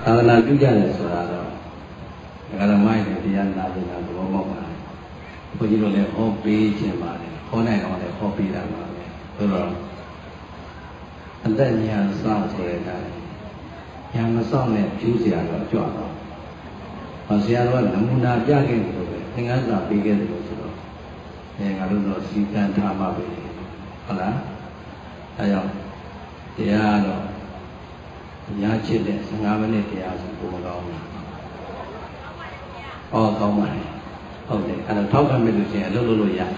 သာသနာပြုကြတယ်ဆိုတာတော့ဒါကတော့မိုက်တယ်တရားနာကျင်တာသဘောပေါက်ပါတယ်ဘုန်းကြီးတို့လည်းဟောပေးခြင်းပါတယ်ဟောနိုင်တော့လည်းဟောပေးတာပါပဲဆိုတော့အသက်ဉာဏ်ဆောင်ဆိုတဲ့အခါဉာဏ်မဆောင်နဲ့ကျူးစရာတော့ကြွတော့ဆရာတော်ကနမူနာပြခဲ့တယ်လို့ပဲသင်္ကန်းစာပေးခဲ့တယ်လို့ဆိုတော့ငါတို့တော့စီကံထားမှပဲဟုတ်လားအဲကြောင့်တရားတော့ညာချစ်တဲ့15မိနစ်တရားဆိုပုံမကောင်းဘူး။အော်ကောင်းပါလေ။ဟုတ်တယ်အဲ့တော့ထောက်ခံမဲ့လို့ရှိရင်အလုပ်လုပ်လို့ရ။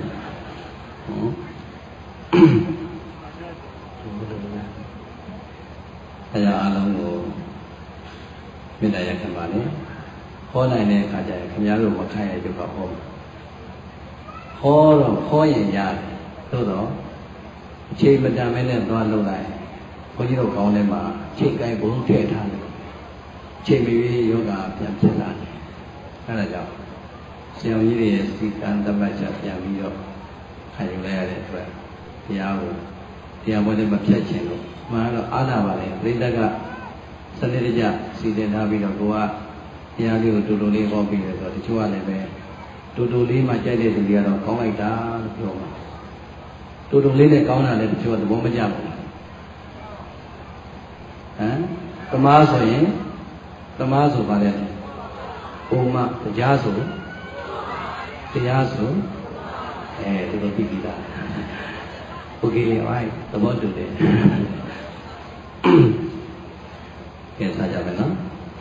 အဲ့ဒါအလုံးကိုမေတ္တာရပ်ခံပါလေ။ဟောနိုင်တဲ့အခါကျရင်ခင်ဗျားတို့မခိုင်းရကြတော့ဟော။ဟောတော့ဟောရင်ရတယ်။သို့တော့အချိန်မတန်မဲနဲ့သွားလုပ်လိုက်ဘုန်းကြီးတို့ကောင်းထဲမှာချိန်ကိုင်းဘုံထည့်ထားတယ်ချိန်မီယောဂပြန်ဖြစ်လာတယ်အဲဒါကြောင့်ဆရာကြီးတွေရဲ့စီကံတပတ်ချပြန်ပြီးတော့ခံယူလိုက်ရတဲ့အတွက်တရားကိုတရားပွဲတွေမဖြတ်ချင်လို့မှန်တော့အားနာပါလေပြိတ္တကစနစ်တကျစီစဉ်ထားပြီးတော့ကိုကတရားလေးကိုတူတူလေးဟောပြီးတယ်ဆိုတော့တချို့ကလည်းပဲတူတူလေးမှကြိုက်တဲ့လူတွေကတော့ကောင်းလိုက်တာလို့ပြောမှာတူတူလေးနဲ့ကောင်းတာလည်းတချို့ကသဘောမကျဘူးဟမ်သမားဆိုရင်သမားဆိုပါလေပုံမှန်တရားဆိုတရားဆိုဒီလိုပြီးပြီလားโอเคလေဟိုင်းသဘောတူတယ်ကဲစားကြမယ်နော်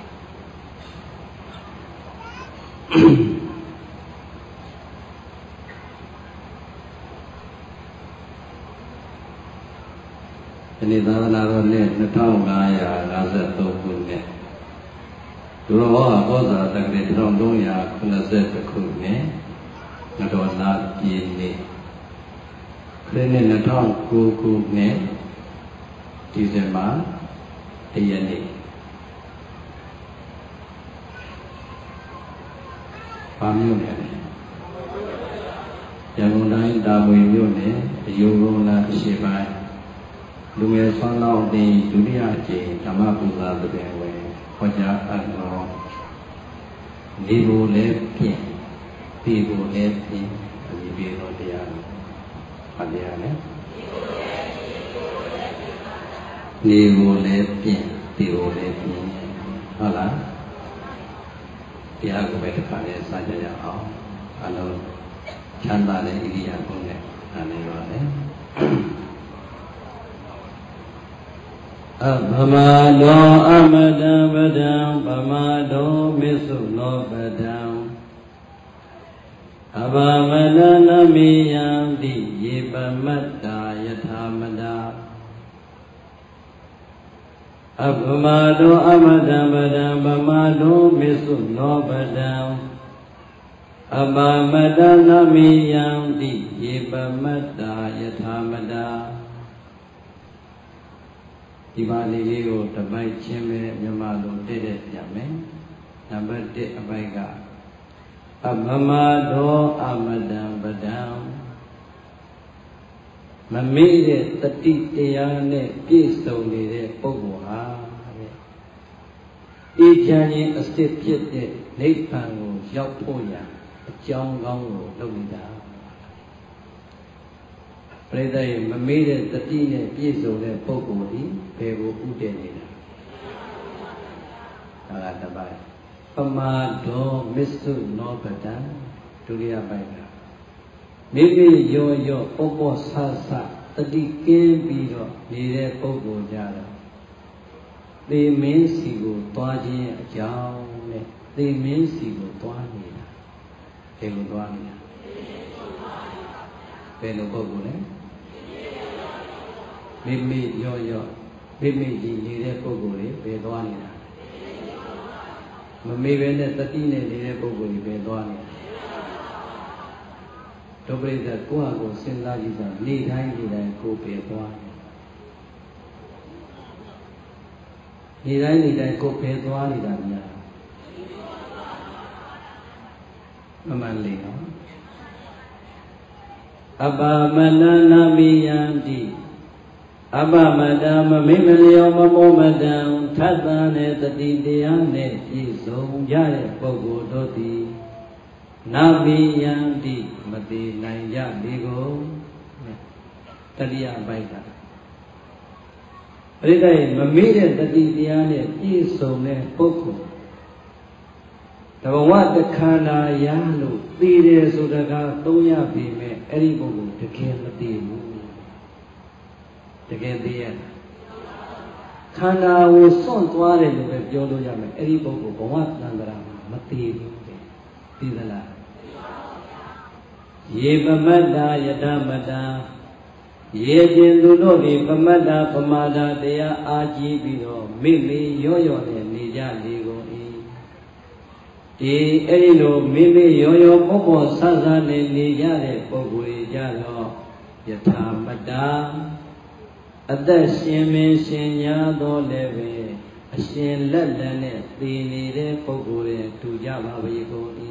ဒီနေ့သာသနာတော်နှစ်2553ခုနှစ်ဒုရောဟောဇာတက္ကရာ1390ခုနှစ်ငတော်လာပြည်နေ့ခရစ်နှစ်2009ခုနှစ်ဒီဇင်ဘာ1ရက်နေ့ဘာမြို့နယ်လဲရန်ကုန်တိုင်းတာမွေမြို့နယ်အယုံကုန်းလမ်းအရှေ့ပိုင်းလူငယ်ဆွမ်းလောင်းတင်ဒုတိယအကြိမ်ဓမ္မပူဇာတပင်ဝင်ဟောကြားအပ်တော်နေဖို့လည်းဖြင့်ပြီးဖို့လည်းဖြင့်အမိပြေတော်တရားဘာတရားလဲနေဖို့လည်းဖြင့်ပြီးဖို့လည်းဖြင့်ဟုတ်လားတရားကိုပဲတစ်ခါလေးစကြရအောင်အလုံးချမ်းသာတဲ့ဣရိယာပုနဲ့အနေပါလေအဗမတောအမတံပဒံဗမတောမစ္ဆုလောပဒံအဗမတနမိယံတိယေပမတ္တာယထာမတာအဗမတောအမတံပဒံဗမတောမစ္ဆုလောပဒံအဗမတနမိယံတိယေပမတ္တာယထာမတာဒီပါဠိလေးကိုတပိုက်ချင်းပဲမြန်မာလိုတည့်တဲ့ပြန်မယ်နံပါတ်1အပိုက်ကအဗမတောအမတံပဒံမမေ့တဲ့တတိတရားနဲ့ပြည့်စုံနေတဲ့ပုဂ္ဂိုလ်ဟာတဲ့အေးချမ်းခြင်းအစစ်ဖြစ်တဲ့နိဗ္ဗာန်ကိုရောက်ဖို့ရအကြောင်းကောင်းကိုလုပ်နေတာပရိသတ်ရဲ့မမေ့တဲ့တတိနဲ့ပြည့်စုံတဲ့ပုဂ္ဂိုလ်ဒီဘယ်ကိုဥတည်နေတာဒါကတပိုင်းပမာဒောမစ္ဆုနောပဒံဒုတိယပိုင်းကမိမိရောရောပေါ့ပေါ့ဆဆတတိကင်းပြီးတော့နေတဲ့ပုဂ္ဂိုလ်ကြတော့သေမင်းစီကိုသွားခြင်းအကြောင်းနဲ့သေမင်းစီကိုသွားနေတာဘယ်လိုသွားနေတာဘယ်လိုပုဂ္ဂိုလ်လဲမိမိရောရောမိမိကြီးနေတဲ့ပုဂ္ဂိုလ်တွေဘယ်သွားနေတာမမေ့ပဲနဲ့တတိနဲ့နေတဲ့ပုဂ္ဂိုလ်တွေဘယ်သွားနေတာဒုပရိသတ်ကိုယ့်ဟာကိုယ်စဉ်းစားကြည့်စားနေတိုင်းနေတိုင်းကိုယ်ပဲသွားနေတိုင်းနေတိုင်းကိုယ်ပဲသွားနေတာများမမှန်လေနော်အပမနနာမိယံတိအပမတံမမိမလျောမမောမတံထပ်သန်တဲ့တတိတရားနဲ့ပြည့်စုံကြတဲ့ပုဂ္ဂိုလ်တို့သည်နာမီယံတိမတိနိုင်ကြလေကုန်တတိယဘိုက်ကပရိသတ်မမေ့တဲ့တတိတရားနဲ့ပြည့်စုံတဲ့ပုဂ္ဂိုလ်တဘဝတခန္ဓာရလို့သိတယ်ဆိုတကားသုံးရပြီမဲ့အဲ့ဒီပုဂ္ဂိုလ်တကယ်မသိဘူးတကယ်သိရခန္ဓာကိုစွန့်သွားတယ်လို့ပဲပြောလို့ရမယ်အဲ့ဒီပုဂ္ဂိုလ်ဘဝတန်ត្រာမှာမသိဘူးသိသလားယေပမတ္တာယတမတ္တာရေကျင်သူတို့ဒီပမတ္တာပမာဒတရားအားကြီးပြီးတော့မိမိရော့ရော့နဲ့နေကြလေကုန်၏ဒီအဲ့ဒီလိုမိမိရော့ရော့ပေါ်ပေါ်ဆန်းဆန်းနဲ့နေကြတဲ့ပုဂ္ဂိုလ်ကြီးကြတော့ယထာမတ္တာအသက်ရှင်မင်းရှင်ညာတော့လည်းပဲအရှင်လက်လက်နဲ့သိနေတဲ့ပုဂ္ဂိုလ်တွေတူကြပါပြီကုန်၏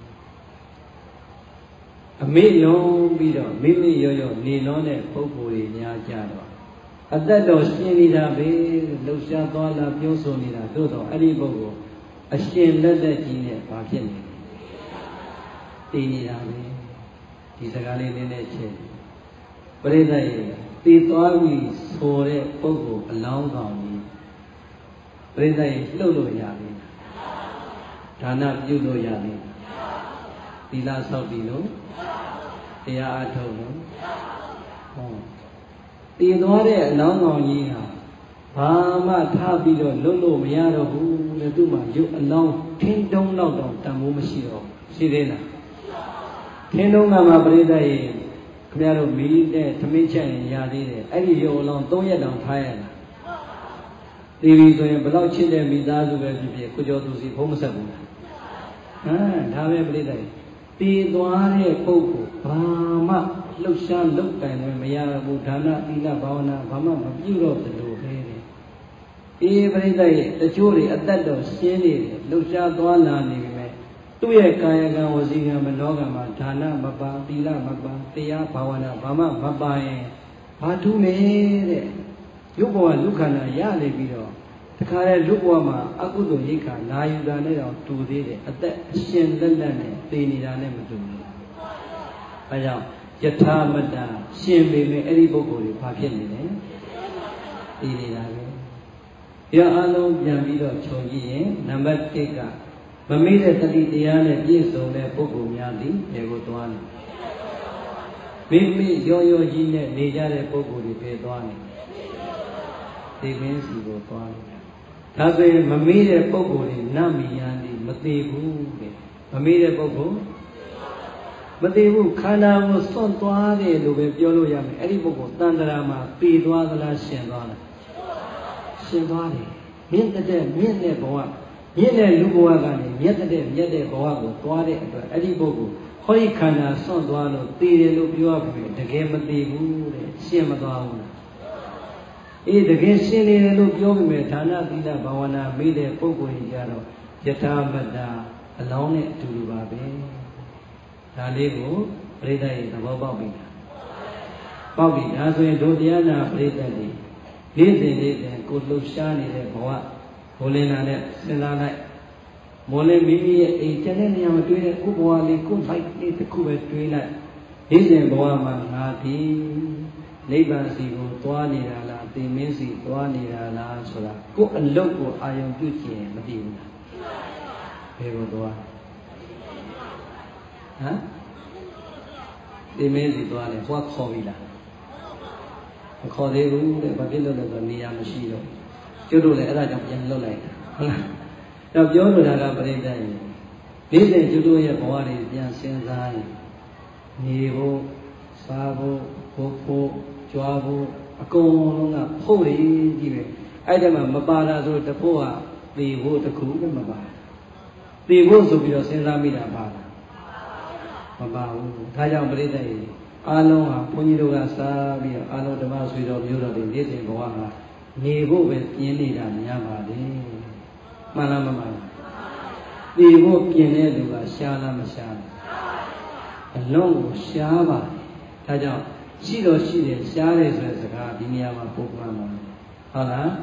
အမိလုံးပြီးတော့မိမိရော့ရော့နေလုံးတဲ့ပုဂ္ဂိုလ်တွေများကြတော့အသက်တော်ရှင်နေတာပဲလှုပ်ရှားသွားလာပြောဆိုနေတာသို့တော့အဲ့ဒီပုဂ္ဂိုလ်အရှင်လက်လက်ကြီးနဲ့ဘာဖြစ်နေလဲတည်နေတာပဲဒီစကားလေးနည်းနည်းချက်ပရိသတ်ရဲ့တည်သွားပြီဆိုတဲ့ပုဂ္ဂိုလ်အလောင်းကောင်ကြီးပရိသတ်ရဲ့လှုပ်လို့ရပြီဒါနပြုလို့ရပြီသီလဆောက်ပြီးလို့တရားအထုတ်လို့ဟောတည်သွားတဲ့အလောင်းကောင်ကြီးဟာဘာမှထားပြီးတော့လှုပ်လို့မရတော့ဘူးလေသူ့မှာရုပ်အလောင်းထင်းတုံးတော့တန်ဖိုးမရှိတော့ရှိသေးလားထင်းတုံးကမှပရိသတ်ရဲ့ခင်ဗျားတို့မီးတဲ့သမင်းချက်ရင်ရသေးတယ်အဲ့ဒီရုပ်အလောင်း3ရက်တောင်ထားရတာဒီပြီဆိုရင်ဘယ်တော့ချစ်တဲ့မိသားစုပဲဖြစ်ဖြစ်ကိုကျော်သူစီဖုံးမဆက်ဘူးလားဒါပဲပရိသတ်တည်သွားတဲ့ပုဂ္ဂိုလ်ဘာမှလှုပ်ရှားလုပ်တိုင်လည်းမရဘူးဒါနသီလဘာဝနာဘာမှမပြုတော့ဘူးလို့ပဲတဲ့အေးပရိသတ်ရဲ့တချို့တွေအသက်တော်ရှင်းနေတယ်လှုပ်ရှားသွားလာနေပြီမဲ့သူ့ရဲ့ကာယကံဝစီကံမနောကံမှာဒါနမပါသီလမပါတရားဘာဝနာဘာမှမပါရင်ဘာထူးလဲတဲ့ရုပ်ဘဝလူခန္ဓာရနေပြီးတော့တခါလေလူဘဝမှာအကုသိုလ်ရိက္ခာနာယူတာနဲ့တော့တူသေးတယ်အသက်အရှင်လက်လက်နဲ့သိနေတာနဲ့မတူဘူးအဲကြောင့်ယထာမတ္တရှင်ပေမဲ့အဲ့ဒီပုဂ္ဂိုလ်တွေဘာဖြစ်နေလဲသိနေတာပဲဒီအလုံးပြန်ပြီးတော့ခြုံကြည့်ရင်နံပါတ်1ကမမေ့တဲ့တတိတရားနဲ့ပြည့်စုံတဲ့ပုဂ္ဂိုလ်များသည်ဘယ်ကိုသွားနေမိမိရောရောကြီးနဲ့နေကြတဲ့ပုဂ္ဂိုလ်တွေပဲသွားနေသိပင်းစီကိုသွားနေဒါဆိုရင်မမေ့တဲ့ပုဂ္ဂိုလ်တွေနတ်မီယန်ဒီမသေးဘူးတဲ့မမေ့တဲ့ပုဂ္ဂိုလ်မသေးဘူးခန္ဓာကိုစွန့်သွားတယ်လို့ပဲပြောလို့ရမယ်အဲ့ဒီပုဂ္ဂိုလ်တန်ត្រာမှာပေသွားသလားရှင်သွားလားရှင်သွားတယ်မြင့်တဲ့မြင့်တဲ့ဘဝမြင့်တဲ့လူဘဝကနေမြတ်တဲ့မြတ်တဲ့ဘဝကိုသွားတဲ့အတွက်အဲ့ဒီပုဂ္ဂိုလ်ဟောဒီခန္ဓာစွန့်သွားလို့သေတယ်လို့ပြောရပြီတကယ်မသေးဘူးတဲ့ရှင်မသွားဘူးအေးတကယ်ရှင်းနေတယ်လို့ပြောပြီမဲ့ဌာနသီလဘာဝနာမေးတဲ့ပုဂ္ဂိုလ်ကြီးကြတော့ယထာမတ္တအလောင်းနဲ့အတူတူပါပဲဒါလေးကိုပရိသတ်ရဲ့သဘောပေါက်ပြီလားပေါက်ပြီဒါဆိုရင်ဒုတရားနာပရိသတ်တွေနေ့စဉ်ကိုလှုပ်ရှားနေတဲ့ဘဝဘိုးလင်းလာနဲ့စဉ်းစားလိုက်မိုးလင်းမိမိရဲ့အိမ်ကျန်တဲ့နေရာမှာတွေးတဲ့ကိုဘဝလေးကိုလိုက်လေးတစ်ခုပဲတွေးလိုက်နေ့စဉ်ဘဝမှာငါဒီနိဗ္ဗာန်စီကိုသွားနေတာလားသင်မင်းစီသွားနေတာလားဆိုတာကိုယ်အလုတ်ကိုအာယုံပြုကျင်မသိဘူးလားဘယ်ကိုသွားဟမ်သင်မင်းစီသွားတယ်ဟောခေါ်ပြီလားမခေါ်သေးဘူးတဲ့ဘာဖြစ်လို့လဲဆိုနေရာမရှိတော့ကျွတ်တို့လည်းအဲ့ဒါကြောင့်ပြန်လွတ်လိုက်တာဟုတ်လားတော့ပြောလိုတာကပရိသတ်ကြီးနေ့စဉ်ကျွတ်တို့ရဲ့ဘဝတွေပြန်စဉ်းစားရင်နေဖို့စားဖို့ဖို့ကြွားဖို့အကုန်လုံးကဖို့ရည်ကြီးပဲအဲ့ဒါမှမပါတာဆိုတဖို့ကသေဖို့တခုပဲမပါသေဖို့ဆိုပြီးတော့စဉ်းစားမိတာပါလားမပါဘူးဒါကြောင့်ပရိသတ်ကြီးအားလုံးဟာဘုန်းကြီးတို့ကစားပြီးတော့အားလုံးဓမ္မဆွေတော်မျိုးတော်တွေနေ့စဉ်ဘဝမှာနေဖို့ပဲပြင်းနေတာများပါလေမှန်လားမမှန်လားသေဖို့ပြင်းတဲ့လူကရှားလားမရှားဘူးအလုံးကိုရှားပါတယ်ဒါကြောင့်ရှိတော့ရှိတယ်ရှားတယ်ဆိုတဲ့စကားဒီနေရာမှာပုဂ္ဂိုလ်မှာဟုတ်လား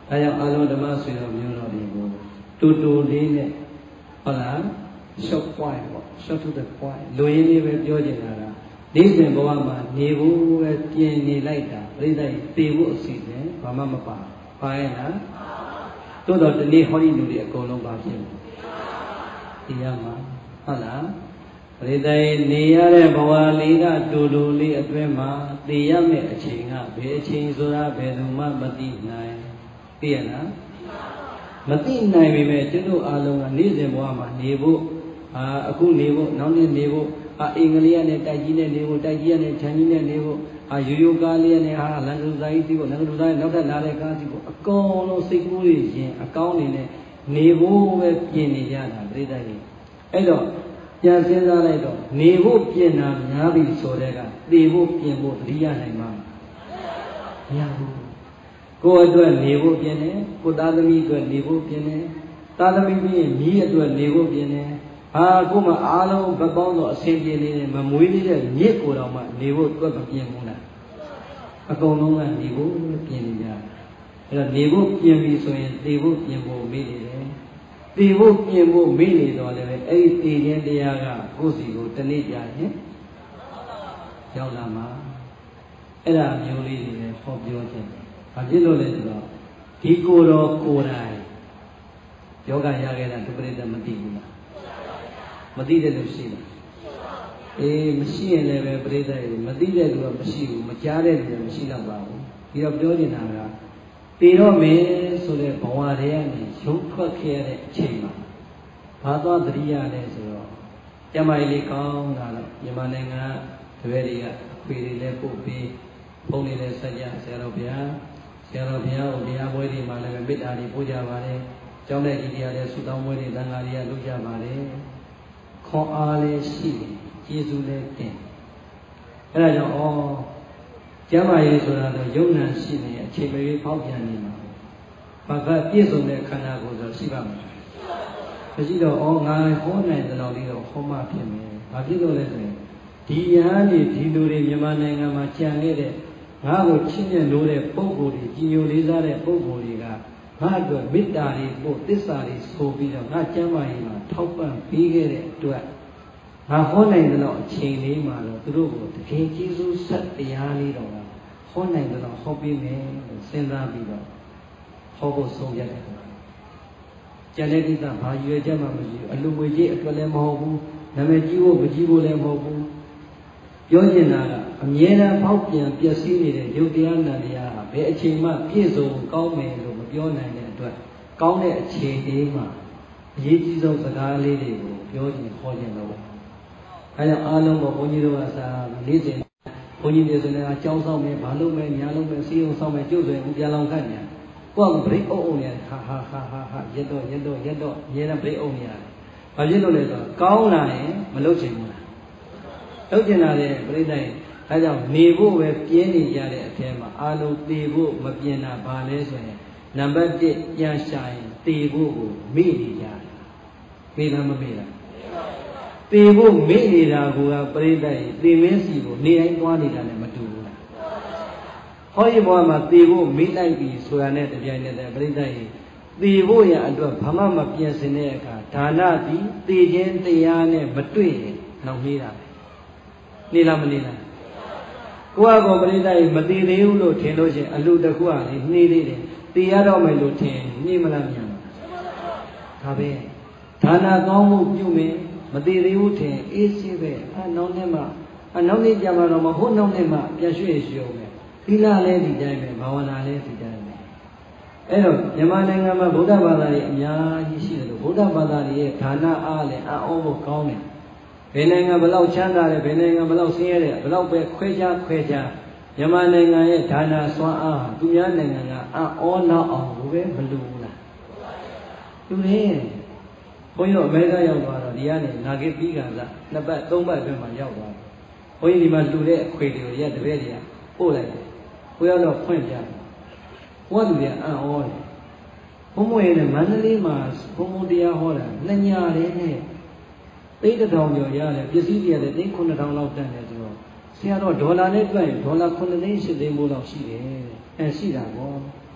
ဒါကြောင့်အာလုံးဓမ္မဆွေတော်မျိုးတော်တွေကိုတူတူလေးနဲ့ဟုတ်လား short point ပေါ့ short to the point လူရင်းလေးပဲပြောချင်တာကနေ့စဉ်ဘဝမှာနေဖို့ပဲပြင်နေလိုက်တာပြိဿကြီးသေဖို့အစီအစဉ်ဘာမှမပါရဲ့လားတိုးတော့ဒီနေ့ဟောဒီလူတွေအကုန်လုံးပါဖြစ်တယ်သိရမှာဟုတ်လားပရိသတ်နေရတဲ့ဘဝလေးကတူတူလေးအတွင်းမှာသိရမယ့်အချိန်ကဘယ်အချိန်ဆိုတာဘယ်သူမှမသိနိုင်သိရလားမသိနိုင်ပေမဲ့ကျွတ်တို့အားလုံးကနေ့စဉ်ဘဝမှာနေဖို့အခုနေဖို့နောက်နေ့နေဖို့အင်္ဂလိပ်နဲ့တိုက်ကြီးနဲ့နေဖို့တိုက်ကြီးနဲ့ခြံကြီးနဲ့နေဖို့ရိုးရိုးကားလေးနဲ့လန်ကလူသားကြီးသိဖို့လန်ကလူသားနောက်ထပ်လာတဲ့ကားသိဖို့အကုန်လုံးစိတ်ကူးတွေရင်အကောင်းနေနဲ့နေဖို့ပဲပြင်နေကြတာပြိဿကြီးအဲ့တော့ပြန်စဉ်းစားလိုက်တော့နေဖို့ပြင်တာများပြီဆိုတဲ့ကသေဖို့ပြင်ဖို့တတိယနိုင်မှာမရဘူးကိုယ်အတွက်နေဖို့ပြင်တယ်ကိုသားသမီးအတွက်နေဖို့ပြင်တယ်သားသမီးပြီးရင်မြည်အတွက်နေဖို့ပြင်တယ်ကိုမှအားလုံးဗပောင်းတော့အဆင်ပြေနေတယ်မမွေးသေးတဲ့မြစ်ကိုတော့မှနေဖို့တွက်မပြင်ဘူးလားအကုန်လုံးကနေဖို့ပြင်နေကြအဲ့တော့နေဖို့ပြင်ပြီဆိုရင်သေဖို့ပြင်ဖို့မေ့နေတယ်သေဖို့ပြင်ဖို့မေ့နေတော့လည်းအဲ့ဒီသေခြင်းတရားကကိုယ်စီကိုတနေ့ကြာရင်ရောက်လာမှာအဲ့ဒါမျိုးလေးတွေလည်းဟောပြောခြင်းဘာဖြစ်လို့လဲဆိုတော့ဒီကိုယ်တော်ကိုယ်တိုင်ယောဂရခဲ့တာဒုပရိသမသိဘူးလားမသိတဲ့လူရှိလားမရှိရင်လည်းပဲပရိသတ်ရေမသိတဲ့လူကမရှိဘူးမကြားတဲ့လူကမရှိတော့ပါဘူးပြီးတော့ပြောနေတာကပေတော့မယ်ဆိုတဲ့ဘဝတွေကနေရုပ်ထွက်ခဲ့တဲ့အချိန်မှာဘာသွားသတိရလဲဆိုတော့ကျမကြီးလေးကောင်းတာတော့မြန်မာနိုင်ငံတပည့်တွေကအခွေတွေလည်းပို့ပြီးဘုန်းတွေလည်းဆက်ကြဆရာတော်ဘုရားကိုတရားပွဲတွေမှာလည်းမေတ္တာတွေပို့ကြပါတယ်ကျောင်းတဲ့ကြီးတွေကလည်းဆုတောင်းပွဲတွေသံဃာတွေကလုပ်ကြပါတယ်ခွန်အားလည်းရှိတယ်ကျေးဇူးလည်းတင်အဲ့ဒါကြောင့်ကျမ်းမာရေးဆိုတာတော့ယုံနာရှိနေအချိန်မရွေးပေါက်ပြန်နေမှာဘာကပြည့်စုံတဲ့ခန္ဓာကိုယ်ဆိုရှိပါမလားမရှိတော့ငါဟောနိုင်တဲ့လောက်လေးတော့ဟောမှဖြစ်မယ်ဘာဖြစ်လို့လဲဆိုရင်ဒီယဟန်ဒီလူတွေမြန်မာနိုင်ငံမှာကြံခဲ့တဲ့ငါ့ကိုချစ်မြတ်လို့တဲ့ပုဂ္ဂိုလ်တွေကြီးညိုလေးစားတဲ့ပုဂ္ဂိုလ်တွေကငါ့အတွက်မေတ္တာတွေပို့သစ္စာတွေဆိုပြီးတော့ငါကျမ်းမာရေးမှာထောက်ပံ့ပေးခဲ့တဲ့အတွက်ငါဟောနိုင်တဲ့လောက်အချိန်လေးမှာတော့သူတို့ကိုတကယ်ကျေးဇူးဆက်တရားလေးတော့ဟောနိုင်တဲ့လောက်ဟောပေးမယ်လို့စဉ်းစားပြီးတော့ဟောဖို့ဆုံးဖြတ်တယ်ကျန်တဲ့ကိစ္စဘာရွယ်ချက်မှမရှိဘူးအလူငွေကြီးအတွက်လည်းမဟုတ်ဘူးနာမည်ကြီးဖို့မကြီးဖို့လည်းမဟုတ်ဘူးပြောချင်တာကအမြဲတမ်းပေါက်ပြန်ပျက်စီးနေတဲ့ယုတ်တရားနံတရားဟာဘယ်အချိန်မှပြည့်စုံကောင်းမယ်လို့မပြောနိုင်တဲ့အတွက်ကောင်းတဲ့အချိန်လေးမှာအရေးကြီးဆုံးစကားလေးတွေကိုပြောချင်ဟောချင်တော့အဲကြောင့်အားလုံးကိုဘုန်းကြီးတို့ကစားနေ့စဉ်ဘုန်းကြီးတွေဆိုလည်းအကြောင်းဆောင်မယ်ဘာလုပ်မယ်ညာလုပ်မယ်စီးအောင်ဆောင်မယ်ကျုပ်ဆိုရင်ပြန်လောင်ခတ်ညာကိုကဗရိတ်အုပ်နေတယ်ဟာရက်တော့အများနဲ့ဗရိတ်အုပ်နေရတယ်ဘာဖြစ်လို့လဲဆိုတော့ကောင်းလာရင်မလုပ်ချင်ဘူးလားလုပ်ချင်တာလေပြိဿရင်အဲကြောင့်နေဖို့ပဲပြင်းနေကြတဲ့အထဲမှာအာလုံးသေဖို့မပြင်းတာဘာလဲဆိုရင်နံပါတ်1ပြန်ရှာရင်သေဖို့ကိုမေ့နေကြတယ်မေ့လားမမေ့လားသေဖို့မေ့နေတာကပြိဿရင်သေမင်းစီကိုနေတိုင်းသွားနေတာလည်းမတူဘူးလားဟောဒီဘဝမှာသေဖို့မေ့လိုက်ပြီဆိုတာနဲ့တပြိုင်နက်တည်းပြိဿရင်သေဖို့ရအတွက်ဘာမှမပြင်ဆင်တဲ့အခါဒါနသည်သေခြင်းတရားနဲ့မတွေ့ရင်နောက်နေတာနေလားမနေလားကိုယ့်အကောပရိသတ်မသေးသေးဘူးလို့ထင်လို့ရှိရင်အလူတကူကလေနှေးသေးတယ်သေရတော့မယ်လို့ထင်နှေးမလားမြန်ဒါပဲဒါနကောင်းမှုပြုမယ်မသေးသေးဘူးထင်အေးဆေးပဲနောက်နေ့မှနောက်နေ့ကြမှာတော့မဟုတ်နောက်နေ့မှပြန်ရွှေ့အောင်မယ်သီလလည်းဒီတိုင်းပဲဘာဝနာလည်းဒီတိုင်းပဲအဲ့တော့မြန်မာနိုင်ငံမှာဗုဒ္ဓဘာသာတွေအများကြီးရှိတယ်လို့ဗုဒ္ဓဘာသာတွေရဲ့ဒါနအားလည်းအံ့ဩဖို့ကောင်းတယ်ဘယ်နိုင်ငံဘယ်လောက်ချမ်းသာတယ်ဘယ်နိုင်ငံဘယ်လောက်ဆင်းရဲတယ်ဘယ်လောက်ပဲခွဲခြားမြန်မာနိုင်ငံရဲ့ဒါနစွမ်းအားဟာသူများနိုင်ငံကအံ့ဩနောက်အောင်ဘယ်မလူဘူးလားလူတွေဘုန်းကြီးတို့အမေရိကရောက်သွားတော့ဒီကနေနာဂစ်ပြီးကစား2ပတ်3ပတ်အတွင်းမှာရောက်သွားတယ်ဘုန်းကြီးဒီမှာလူတဲ့အခွေတွေကိုရက်တပည့်တွေကပို့လိုက်တယ်ကိုရောက်တော့ဖွင့်ပြတယ်ဘုရားလူတွေအံ့ဩတယ်ဘုံမွေနဲ့မန္တလေးမှာဘုံတရားဟောတာ2ညလေးနဲ့သိန်း1000ကျော်ရတယ်ပစ္စည်းတွေလည်းသိန်း9000လောက်တန်တယ်ဆိုတော့ဆရာတော်ဒေါ်လာနဲ့တွက်ရင်ဒေါ်လာ9သိန်း8သိန်းမိုးလောက်ရှိတယ်ရှိတာပေါ့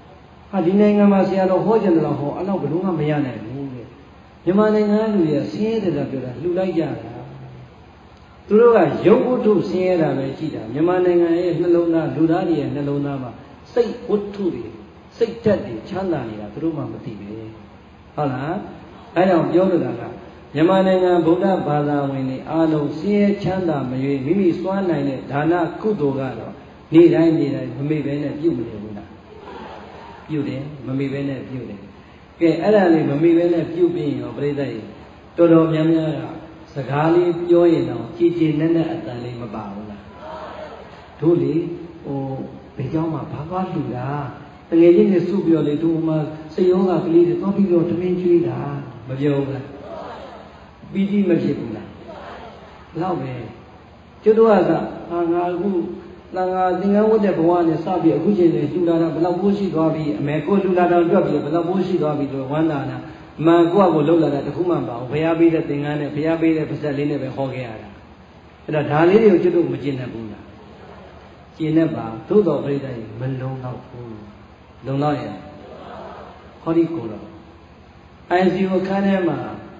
ဒီနိုင်ငံမှာဆရာတော်ဟောကြတယ်လို့ဟောအဲ့တော့ဘယ်လို့မှမရနိုင်ဘူးတဲ့မြန်မာနိုင်ငံလူတွေကဆင်းရဲတယ်လို့ပြောတာလှူလိုက်ကြတာသူတို့ကရုပ်ဝတ္ထုဆင်းရဲတာပဲကြည့်တာမြန်မာနိုင်ငံရဲ့နှလုံးသားလူသားတွေရဲ့နှလုံးသားမှာစိတ်ဝတ္ထုတွေစိတ်ဓာတ်တွေချမ်းသာနေတာသူတို့မှမသိပဲဟုတ်လားအဲကြောင့်ပြောလို့တာကမြန်မာနိုင်ငံဗုဒ္ဓဘာသာဝင်တွေအားလုံးဆင်းရဲချမ်းသာမရွေးမိမိစွမ်းနိုင်တဲ့ဒါနကုသိုလ်ကတော့နေ့တိုင်းမမေ့ပဲနဲ့ပြုမနေဘူးလားပြုတယ်မမေ့ပဲနဲ့ပြုတယ်ကဲအဲ့ဒါလေးမမေ့ပဲနဲ့ပြုပြီးရောပြိဿရေတော်တော်များများကစကားလေးပြောရင်တော့ကြည်ကြည်နက်နက်အတန်လေးမပါဘူးလားတို့လေဘယ်ကြောင့်မှဘာသွားလှူတာတကယ်ချင်းနဲ့စုပြီးတော့လေတို့မှစိတ်ရောဂါကလေးတွေသွားပြီးတော့တမင်းကျွေးတာမပြောဘူးလားပီတိမဖြစ်ဘူးလားလောက်ပဲကျွတ်တော့ကငါအခုသံဃာသင်္ကန်းဝတ်တဲ့ဘဝနဲ့စပြီးအခုချိန်နဲ့လှူလာတာဘယ်လောက်ဘိုးရှိသွားပြီအမေကိုလှူလာတော့တွက်ပြီးဘယ်လောက်ဘိုးရှိသွားပြီလို့ဝမ်းသာတာမှန်ကိုယ့်ကိုလှုပ်လာတာတခုမှမပါဘူးဘုရားပေးတဲ့သင်္ကန်းနဲ့ဘုရားပေးတဲ့ပါဇက်လေးနဲ့ပဲဟောခဲ့ရတာအဲ့တော့ဒါလေးတွေကိုကျွတ်တော့မကျင့်တတ်ဘူးလားကျင့်တတ်ပါသို့တော်ပြိတ္တရေမလုံးတော့ဘူးလုံတော့ရဟောဒီကိုတော့ ICU အခန်းထဲမှာ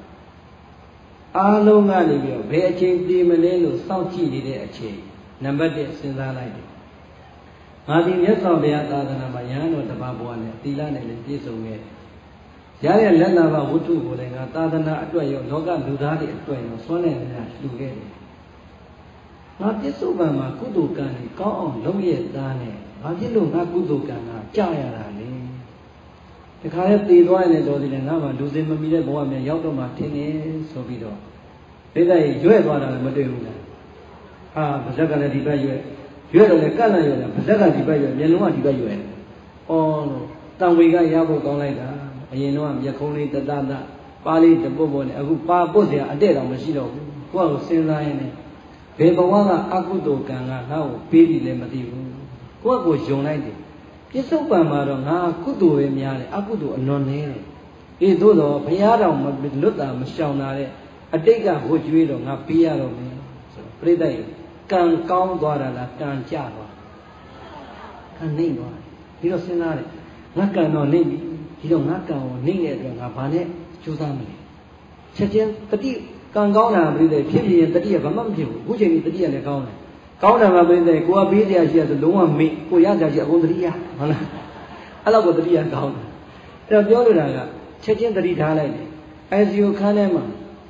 အားလုံးကနေပြီးတော့ဘယ်အချိန်တည်မလဲလို့စောင့်ကြည့်နေတဲ့အချိန်နံပါတ်1စဉ်းစားလိုက်တယ်ငါဒီမြတ်စွာဘုရားသာသနာမှာယဟန်တော်တပါးဘဝနဲ့သီလနဲ့လည်းပြည့်စုံခဲ့ရတဲ့လက်လာဘဝတ္ထုကိုလည်းငါသာသနာအတွက်ရောလောကလူသားတွေအတွက်ရောစွန့်နေနေတာလှူခဲ့တယ်ငါပြစ္ဆုတ်ပံမှာကုသိုလ်ကံကြီးကောင်းအောင်လုပ်ရသားနဲ့ဘာဖြစ်လို့ငါကုသိုလ်ကံကကြာရတာလဲဒီခါရဲတည်သွားရင်လည်းတော်တယ်ငါမှလူစင်မမီတဲ့ဘဝမှာရောက်တော့မှထင်တယ်ဆိုပြီးတော့ပိဋကရေရွဲ့သွားတာလည်းမတွေ့ဘူးလားပါဇက်ကလည်းဒီဘက်ရွဲ့တော့လည်းကန့်လန့်ရွဲ့တယ်ပါဇက်ကဒီဘက်ရွဲ့မျက်လုံးကဒီဘက်ရွဲ့လို့တန်ဝေကရဖို့ကောင်းလိုက်တာအရင်တော့မျက်ခုံးလေးတတပါလေးတပုတ်ပုတ်နဲ့အခုပါပုတ်စရာအတဲ့တော့မရှိတော့ဘူးကိုယ့်ကိုစဉ်းစားရင်းနဲ့ဘယ်ဘဝကအကုသိုလ်ကံကငါ့ကိုပေးပြီလည်းမသိဘူးကိုယ့်ကိုယုံလိုက်တယ်ပြစ္ဆုတ်ပံမှာတော့ငါကုသိုလ်ပဲများတယ်အကုသိုလ်အလွန်နည်းတယ်သို့တော့ဘုရားတော်မလွတ်တာမရှောင်တာတဲ့အတိတ်ကဝတ်ကြွေးတော့ငါပေးရတော့မယ်ဆိုတော့ပြိတ္တရေကံကောင်းသွားတာလားကံကျသွားကံနှိမ့်သွားဒီတော့စဉ်းစားတယ်ငါကံတော့နှိမ့်ပြီဒီတော့ငါကံကိုနှိမ့်တဲ့အတွက်ငါဘာနဲ့ကြိုးစားမလဲချက်ချင်းတတိကံကောင်းတာပြိတ္တရေဖြစ်ရင်တတိကဘာမှမဖြစ်ဘူးအခုချိန်ကြီးတတိကလည်းကောင်းတယ်ကောင်းတယ်မှာပြိတ္တရေကိုကပေးတရားရှိရဆိုလုံးဝမေ့ကိုရကြရှိအကုန်တတိယဟုတ်လားအဲ့လောက်ကိုတတိယကောင်းတယ်အဲ့တော့ပြောလို့တာကချက်ချင်းတတိထားလိုက်တယ်ICU ခန်းထဲမှာ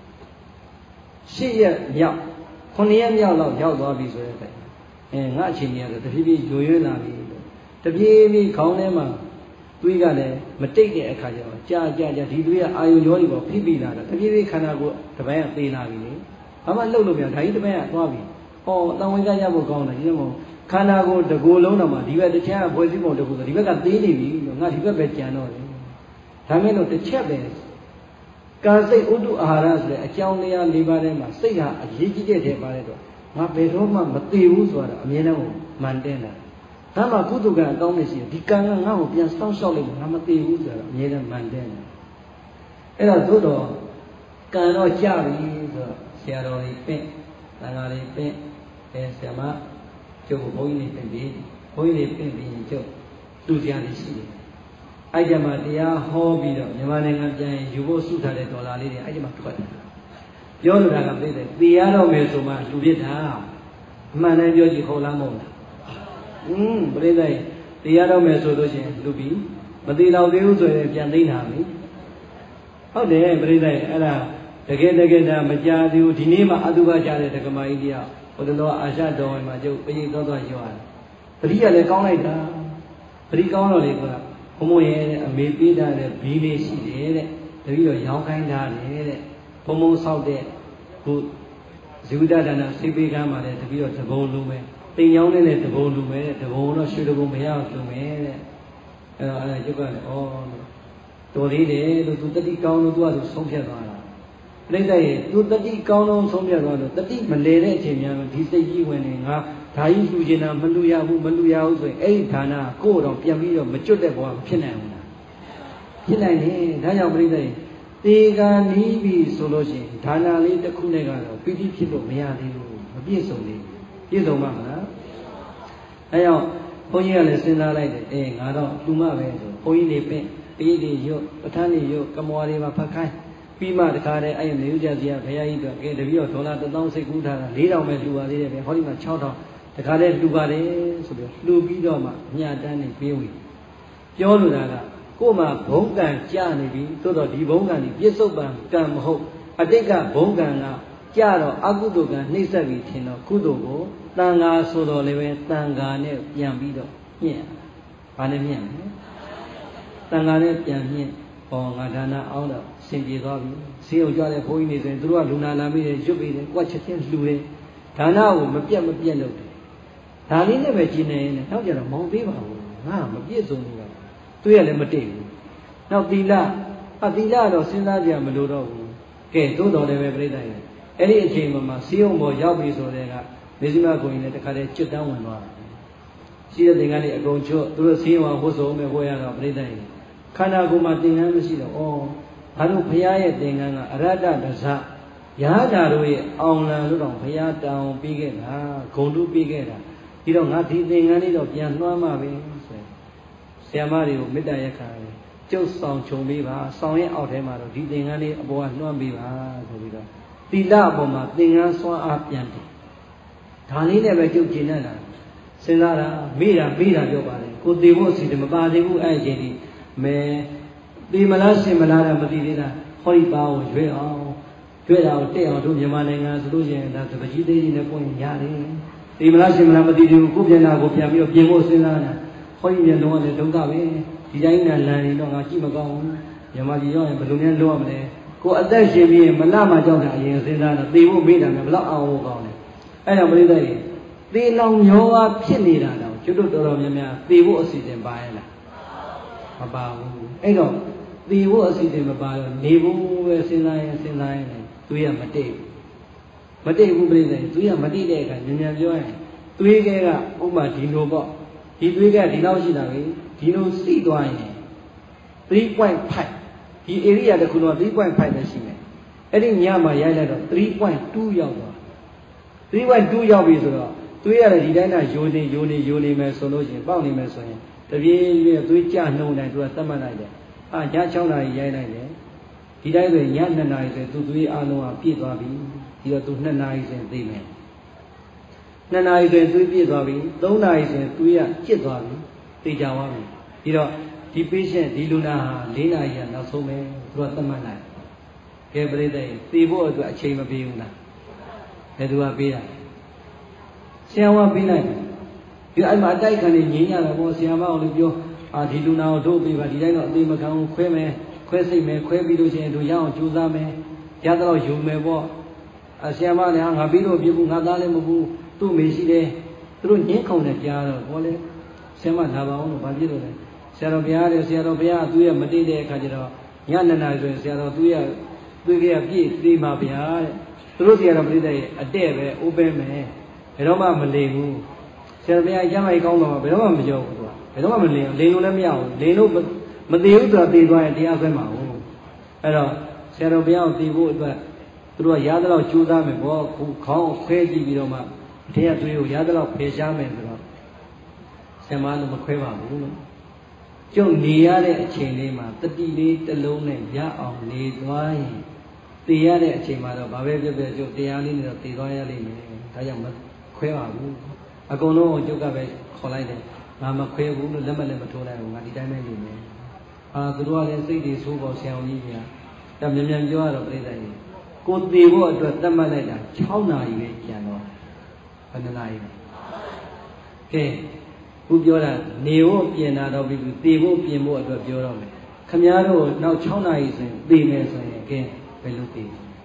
8ရက်မြောက်9ရက်မြောက်လောက်ရောက်သွားပြီဆိုတဲ့အခါငါအချိန်ကြီးကတော့တဖြည်းဖြည်းယိုရွေးလာပြီတဖြည်းဖြည်းခေါင်းထဲမှာသွေးကလည်းမတိတ်တဲ့အခါကျတော့ကြာဒီသွေးကအာယုံရောတွေပေါ်ဖိပြီးလာတာတဖြည်းဖြည်းခန္ဓာကိုယ်တစ်ပိုင်းကသေးလာပြီလေဘာမှလှုပ်လို့မရဒါကြီးတစ်ပိုင်းကသွားပြီတန်ဝင်ကရဖို့ကောင်းတယ်ဒီလိုမျိုးခန္ဓာကိုယ်တစ်ကိုယ်လုံးတော့မှဒီဘက်တစ်ချမ်းကဖွဲ့စည်းပုံတစ်ခုဆိုဒီဘက်ကသေးနေပြီငါဒီဘက်ပဲကြံတော့တယ်ဒါမဲ့လို့တစ်ချက်ပဲကာစိတ်ဥဒ္ဓအာဟာရဆိုတဲ့အကြောင်းတရား၄ပါးထဲမှာစိတ်ဟာအရေးကြီးတဲ့ထဲပါတယ်တော့ငါဘယ်တော့မှမသေးဘူးဆိုတာအမြဲတမ်းမှန်တယ်လားဒါမှကုသကံအကောင်းနေရှိဒီကံကငါ့ကိုပြန်စောင့်ရှောက်လိုက်ငါမသေးဘူးဆိုတာအမြဲတမ်းမှန်တယ်လားအဲ့တော့သို့တော့ကံတော့ကြပြီဆိုတော့ဆရာတော်ကြီးပင့်သံဃာတွေပင့်ဆရာမကျုပ်ဘုန်းကြီးတွေပင့်ပြီးဘုန်းကြီးတွေပင့်ပြီးရင်ကျုပ်သူ့ဆရာကြီးရှိတယ်အဲ့ဒီမှာတရားဟောပြီးတော့မြန်မာနိုင်ငံပြန်ယူဖို့စုထားတဲ့ဒေါ်လာလေးတွေအဲ့ဒီမှာထွက်တယ်ပြောလို့တာကပြည့်တယ်သေရတော့မယ်ဆိုမှလူပြစ်တာအမှန်တမ်းပြောကြည့်ဟုတ်လားမဟုတ်လားပြည့်တယ်သေရတော့မယ်ဆိုလို့ရှိရင်လူပြီးမသေးတော့သေးဘူးဆိုရင်ပြန်သိမ်းတာပြီဟုတ်တယ်ပြည့်တယ်အဲ့ဒါတကယ်ဒါမကြသေးဘူးဒီနေ့မှအတုပကြတဲ့ဒကမာကြီးတရားဟိုတလောအာရှတော်ဝင်မှာကျုပ်ပိဋိသွားရွာတယ်ပရိကလည်းကောင်းလိုက်တာပရိကောင်းတော့လေကဘုံဘုံရဲ့အမေပေးထားတဲ့ဘီးလေးရှိတယ်တဲ့တပည့်တော်ရောင်းခိုင်းထားတယ်တဲ့ဘုံဘုံဆောက်တဲ့ခုဇိဝဒဒါနစိတ်ပေးကမ်းပါလေတပည့်တော်တဘုံလူမယ်တင်ရောင်းနေတဲ့တဘုံလူမယ်တဲ့တဘုံတော့ရွှေတဘုံမရအောင်လူမယ်တဲ့အဲ့ကျုပ်ကလည်းတော်သေးတယ်လို့သူတတိကောင်းလို့သူကသူဆုံးဖြတ်သွားတာပြိဿရဲ့သူတတိကောင်းလုံးဆုံးဖြတ်သွားလို့တတိမလဲတဲ့အချိန်များဒီစိတ်ကြီးဝင်နေငါဒါကြီးလှူချင်တာမလှူရဘူးဆိုရင်အဲ့ဒီဌာနကိုယ်တော့ပြန်ပြီးတော့မကျွတ်တဲ့ဘဝမဖြစ်နိုင်ဘူးလားဖြစ်နိုင်တယ်ဒါကြောင့်ပြိဿရဲ့သေကံနီးပြီဆိုလို့ရှိရင်ဌာနလေးတစ်ခုနဲ့ကတော့ပီတိဖြစ်လို့မရသေးဘူးမပြည့်စုံသေးဘူးပြည့်စုံမှာမလားအဲကြောင့်ဘုန်းကြီးကလည်းစဉ်းစားလိုက်တယ်ငါတော့လှူမှပဲဆိုဘုန်းကြီးတွေပင်ပေးတွေရွတ်ပဋ္ဌာန်းတွေရွတ်ကမ္မဝါတွေမှာဖတ်ခိုင်းပြီးမှတခါတည်းအဲ့နေဥကြစီကဘုရားကြီးတို့ကဲတပည့်တော်ဒေါ်လာ1000စိတ်ကူးထားတာ4000ပဲလှူပါသေးတယ်ပဲဟောဒီမှာ6000တခါတည်းလှူပါတယ်ဆိုပြီးလှူပြီးတော့မှညတန်းနေပေးဝင်ပြောလို့တာကကို့မှာဘုံကံကြာနေပြီသို့တော့ဒီဘုံကံဒီပြစ္ဆုတ်ပံကံမဟုတ်အတိတ်ကဘုံကံကကြာတော့အကုသိုလ်ကံနှိမ့်ဆက်ပြီးထင်တော့ကုသိုလ်ကိုတန်ဃာဆိုတော့လည်းပဲတန်ဃာနဲ့ပြန်ပြီးတော့မြင့်ဘာနဲ့မြင့်လဲတန်ဃာနဲ့ပြန်မြင့်ဟောငါဒါနအောင်တော့စင်ပြေသွားပြီဈေးအောင်ကြတဲ့ဘုန်းကြီးတွေဆိုရင်သူတို့ကလူနာလာပြီးတယ်ရွတ်ပြီးတယ်ကိုယ်ချက်ချင်းလှူတယ်ဒါနကိုမပြတ်လုပ်တယ်ဒါလေးနဲ့ပဲကျင်းနေရင်နောက်ကြတော့မောင်ပေးပါဘူးငါမပြည့်စုံဘူးသူရလည်းမတိတ်ဘူးနောက်သီလသီလတော့စဉ်းစားကြမလို့တော့ဘူးကဲသို့တော်လည်းပဲပြိဿရဲ့အဲ့ဒီအချိန်မှာဈေးအောင်ပေါ်ရောက်ပြီဆိုတဲ့ကမေဇိမကိုရင်လည်းတခါတည်းကျွတ်တန်းဝင်သွားတာရှိတဲ့သင်္ကန်းတွေအကုန်ချွတ်သူတို့ဈေးအောင်ဝတ်စုံမဲ့ဟောရတော့ပြိဿရဲ့ခန္ဓာကိုယ်မှာသင်္ကန်းမရှိတော့ဩငါတို့ဘုရားရဲ့သင်္ကန်းကအရတ္တဒဇရဟတာတို့ရဲ့အောင်လံလို့တော့ဘုရားတောင်းပြီးခဲ့တာဂုံတုပြီးခဲ့တာဒီတော့ငါဒီသင်္ကန်းလေးတော့ပြန်လွှမ်းမှပဲဆိုဆရာမတွေကိုမေတ္တာရက်ခံတယ်ကျုပ်ဆောင်ခြုံပေးပါဆောင်ရဲ့အောက်ထဲမှာတော့ဒီသင်္ကန်းလေးအပေါ်ကလွှမ်းပေးပါဆိုပြီးတော့သီလအပေါ်မှာသင်္ကန်းစွမ်းအားပြန်တယ်ဒါလေးနဲ့ပဲကျုပ်ကျင့်နေတာစဉ်းစားတာမေ့တာပြောပါလေကိုသေဖို့အစီအစဉ်မပါသေးဘူးအဲ့ဒီချိန်ဒီမဲသေမလားရှင်မလားတော့မသိသေးတာဟောဒီပါကိုရွေးအောင်တက်အောင်တို့မြန်မာနိုင်ငံဆိုလို့ရှိရင်ဒါတပကြီးသေးကြီးနဲ့ကိုယ်ရင်ရတယ်သေမလားရှင်မလားမသိသေးဘူးကိုပြန်တာကိုပြန်ပြီးတော့ပြင်ဖို့စဉ်းစားတာဟောဒီမျက်လုံးကလည်းဒုက္ခပဲဒီတိုင်းနဲ့လန်နေတော့ငါကြည့်မကောင်းဘူးမြန်မာပြည်ရောက်ရင်ဘယ်လိုများလုပ်ရမလဲကိုအသက်ရှင်ပြီးရင်မလမှကြောက်တာအရင်စဉ်းစားတော့သေဖို့မေ့တာလည်းဘလောက်အောင်ဖို့ကောင်းလဲအဲ့ဒါမလို့တဲ့သေလောင်မျောဝါဖြစ်နေတာတော့ကျွတ်တော်တော်များများသေဖို့အစီအစဉ်ပါရဲ့လားမပါဘူးအဲ့တော့သေဖို့အစီအစဉ်မပါတော့နေဖို့ပဲစဉ်းစားရင်သူရမတိတ်ဘူးပြိဿသူရမတိတဲ့အခါညံပြောရင်သွေးကဲကဥပမာဒီလိုပေါ့ဒီသွေးကဒီလောက်ရှိတာပဲဒီလိုစီးသွားရင် 3.5 ဒီ area တခုတော့ 3.5 ပဲရှိမယ်အဲ့ဒီညမှာရိုက်လိုက်တော့ 3.2 ရောက်သွား 3.2 ရောက်ပြီဆိုတော့သွေးရတယ်ဒီတိုင်းကယိုနေမယ်ဆိုလို့ရှိရင်ပေါက်နေမယ်ဆိုရင်တပြေးပြေးသွေးကျနှုံတိုင်းသူကသတ်မှတ်လိုက်တယ်ည6 နာရီရိုက်လိုက်တယ်ဒီတိုင်းဆိုရင်ည2 နာရီဆိုသူသွေးအားလုံးကပြည့်သွားပြီဒီတော့သူ2 နာရီဆိုရင်သိမယ်2 နာရီဆိုရင်သွေးပြည့်သွားပြီ3 နာရီဆိုရင်သွေးကကျစ်သွားပြီသိကြသွားပြီဒီတော့ဒီ patient ဒီလူနာဟာ4 နာရီကနောက်ဆုံးပဲသူကသတ်မှတ်လိုက်ကဲပြိဿရေသေဖို့အတွက်အချိန်မပေးဘူးလားဘယ်သူကပေးတာဆရာမပေးလိုက်တယ်ဒီအဲ့မှာအတိုက်ခံနေငြင်းရတာပေါ့ဆရာမအောင်လို့ပြောဒီလူနာကိုတို့ပေးပါဒီတိုင်းတော့အသေးမခံဘူးခွဲမယ်ခွဲစိတ်မယ်ခွဲပြီးလို့ရှိရင်တို့ရအောင်ကြိုးစားမယ်ရတော့ယူမယ်ပေါ့ဆရာမလည်းငါပြီးတော့ပြဘူးငါသားလည်းမဘူးသူ့မေရှိတယ်သူတို့ညှင်းခုန်တယ်ကြားတော့ဘောလေဆရာမလာပါအောင်လို့ဘာဖြစ်လို့လဲဆရာတော်ဘုရားတဲ့ဆရာတော်ဘုရားသူ့ရဲ့မတိတဲ့အခါကျတော့ည2 နာရီဆိုရင်ဆရာတော်သူ့ရဲ့သွေးကပြည့်သေးပါဗျာတဲ့သူတို့ဆရာတော်ပြိဿရဲ့အတဲ့ပဲအိုးပဲမယ်ဘယ်တော့မှမလိမ်ဘူးဆရာတော်ဘုရားကျမ်းမာရေးကောင်းတော့ဘယ်တော့မှမကြောက်ဘူးသူကဘယ်တော့မှမလိမ်လိမ်လို့လည်းမရဘူးလိမ်လို့မသေးဘူးဆိုတော့သေသွားရင်တရားဆွဲမှာဟုတ်အဲ့တော့ဆရာတော်ဘုရားကိုသေဖို့အတွက်သူတို့ကရသလောက်ကြိုးစားမယ်ပေါ့ခုခေါင်းခွဲကြည့်ပြီးတော့မှတရားသွေးကိုရသလောက်ဖယ်ရှားမယ်ဆိုတော့ဆရာမလည်းမခွဲပါဘူးလို့ကျုပ်နေရတဲ့အချိန်လေးမှာတတိလေးတစ်လုံးနဲ့ရအောင်နေသွားရင်သေရတဲ့အချိန်မှာတော့ဘာပဲဖြစ်ဖြစ်ကျုပ်တရားလေးနဲ့တော့သေသွားရလိမ့်မယ်ဒါကြောင့်မခွဲပါဘူးအကုန်လုံးကိုကျုပ်ကပဲခေါ်လိုက်တယ်ငါမခွဲဘူးလို့လက်မလည်းမထိုးလိုက်ဘူးငါဒီတိုင်းပဲနေမယ်သူတို့ကလည်းစိတ်တွေဆိုးပေါ်ဆရာကြီးကြီးဒါမြန်ပြောရတော့ပြိဿကြီးကိုသေဖို့အတွက်သတ်မှတ်လိုက်တာ6 နာရီပဲကျန်တော့ဘယ်နှနာရီလဲကဲခုပြောတာနေဖို့ပြင်တာတော့ပြီးသေဖို့ပြင်ဖို့အတွက်ပြောတော့မယ်ခမည်းတော်နောက်6 နာရီဆိုရင်သေမယ်ဆိုရင်ကဲဘယ်လိုသေ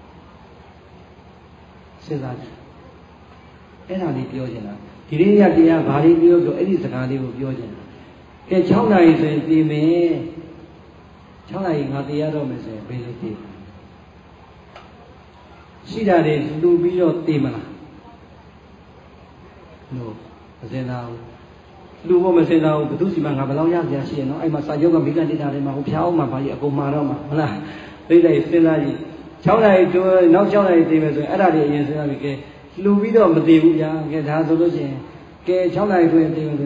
စဉ်းစားကြည့်အဲ့ဒါလေးပြောချင်တာဒီရင်းရတရားဘာလေးပြောအဲ့ဒီစကားလေးကိုပြောချင်တာကဲ6 နာရီဆိုရင်သေမယ်6 နာရီငါသေရတော့မယ်ဆိုရင်ဘယ်လိုသေရှိတာတွေလူပြီးတော့သေမလားလို့မစင်သားဘူးလူဖို့မစင်သားဘူးဘသူစီမှာငါဘယ်လောက်ရကြရှိရင်နော်အဲ့မှာစာချုပ်ကမိကတိတာတွေမှာဟိုဖျားအောင်မှာဘာကြီးအကုန်မှာတော့မှာဟုတ်လားသိတဲ့စဉ်းစားကြည့်6 နာရီကျော်နောက်6 နာရီသေမယ်ဆိုရင်အဲ့ဒါတွေအရင်စဉ်းစားပြီးကဲလူပြီးတော့မသေဘူးဗျာကဲဒါဆိုလို့ရှိရင်ကဲ6 နာရီဆိုရင်သေမယ်ဆိုရင်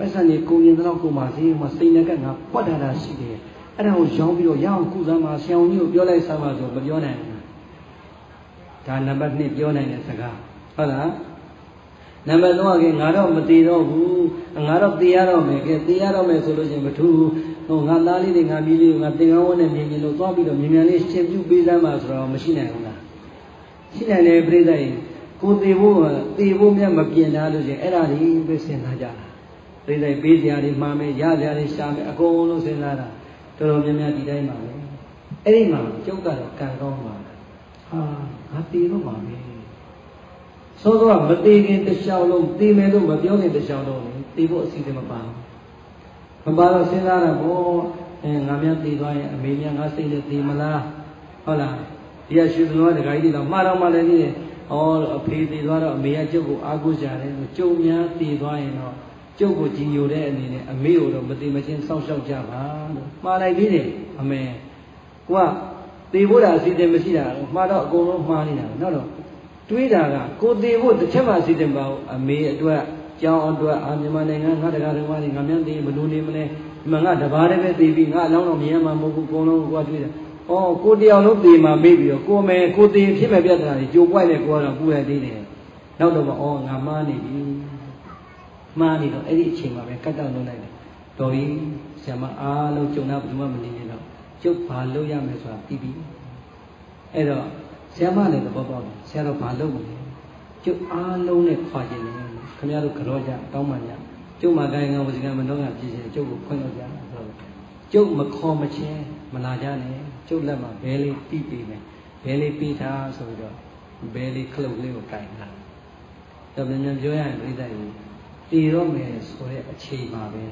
ပိုက်ဆံကြီးကိုရင်တော့ကိုမစီမစိတ်နဲ့ကငါပွက်ထားတာရှိတယ်အဲ့ဒါကိုရောင်းပြီးတော့ရအောင်ကုသမှာဆရာကြီးကိုပြောလိုက်စမ်းပါဆိုမပြောနိုင်ဘူးဒါနံပါတ်2ပြောနိုင်တဲ့စကားဟုတ်လားနံပါတ်3ကငါတော့မတည်တော့ဘူးငါတော့တည်ရတော့မယ်ကဲတည်ရတော့မယ်ဆိုလို့ချင်းမထူးဟိုငါသားလေးတွေငါပြီးလေးငါသင်္ကန်းဝတ်နဲ့မြင်မြင်လို့သွားပြီးတော့မြန်မြန်လေးရှင်ပြုပေးစမ်းပါဆိုတော့မရှိနိုင်ဘူးလားရှိနိုင်တယ်ပြိဿရင်ကိုတည်ဖို့မြတ်မပြင်သားလို့ချင်းအဲ့ဒါကြီးပဲစဉ်းစားကြတာပြိဿပေးစရာတွေမှားမယ်ရစရာတွေရှာမယ်အကုန်လုံးစဉ်းစားတာတော်တော်များများဒီတိုင်းပါပဲအဲ့ဒီမှာကျုပ်ကတော့ကံကောင်းပါဟာငါတည်တော့ပါပဲသောသောမတည်ခင်တစ်လျှောက်လုံးတည်မယ်လို့မပြောခင်တစ်လျှောက်လုံးတည်ဖို့အစီအစဉ်မပါဘူးမပါတော့စဉ်းစားတာဘောငါများတည်သွားရင်အမေများငါစိတ်နဲ့တည်မလားဟုတ်လားဒီကရွှေသွန်ကဒကာကြီးတွေတော့မှားတော့မှလည်းကြီးတယ်ဩအဖေတည်သွားတော့အမေကကျုပ်ကိုအားကိုးကြတယ်ကျုပ်များတည်သွားရင်တော့ကျုပ်ကိုကြည်ညိုတဲ့အနေနဲ့အမေကိုတော့မတည်မချင်းစောင့်ရှောက်ကြပါလို့မှားလိုက်သေးတယ်အမေကိုကတည်ဖို့တာအစီအစဉ်မရှိတာမှားတော့အကုန်လုံးမှားနေတာနော်တော့တွေးတာကကိုတည်ဖို့တစ်ချက်မှအစီအစဉ်ပါဘူးအမေအတွက်ကျောင်းအတွက်မြန်မာနိုင်ငံငါတရားတော်ကနေငါများတည်ဘလို့နေမလဲဒီမှာငါတပါးတည်းပဲတည်ပြီးငါအလောင်းတော်မြင်ရမှာမဟုတ်ဘူးအကုန်လုံးကိုကတွေးတာဩကိုတယောက်လုံးတည်မှာမေ့ပြီးတော့ကိုမယ်ကိုတည်ဖြစ်မဲ့ပြဿနာတွေကြိုပွိုက်နေကိုကတော့ပူရသေးတယ်နောက်တော့ဩငါမှားနေပြီမှားနေတော့အဲ့ဒီအချိန်မှာပဲကတ်တောက်လုပ်လိုက်တယ်တော်ပြီဆရာမအားလုံးကြုံတာဘယ်သူမှမနေရင်တော့ကျုပ်ဘာလုပ်ရမယ်ဆိုတာသိပြီအဲ့တော့ဆရာမလည်းသဘောပေါက်တယ်ဆရာတော်ဘာလုပ်မလဲကျုပ်အားလုံးနဲ့ခွာခြင်းတယ်ခင်ဗျားတို့ကြောကြတောင်းမှညကျုပ်မှာကာယကံဝစီကံမနှောကဖြစ်ခြင်းကျုပ်ကိုခွင့်လို့ကြဆိုကျုပ်မခေါ်မချင်းမလာကြနဲ့ကျုပ်လက်မှာဘဲလေးတီးပေးမယ်ဘဲလေးပေးထားဆိုပြီးတော့ဘဲလေးခလုတ်လေးကိုကင်ထားတော့မြန်မြန်ပြောရရင်ပြိဿကြီးတည်တော့မယ်ဆိုတဲ့အခြေမှာပဲ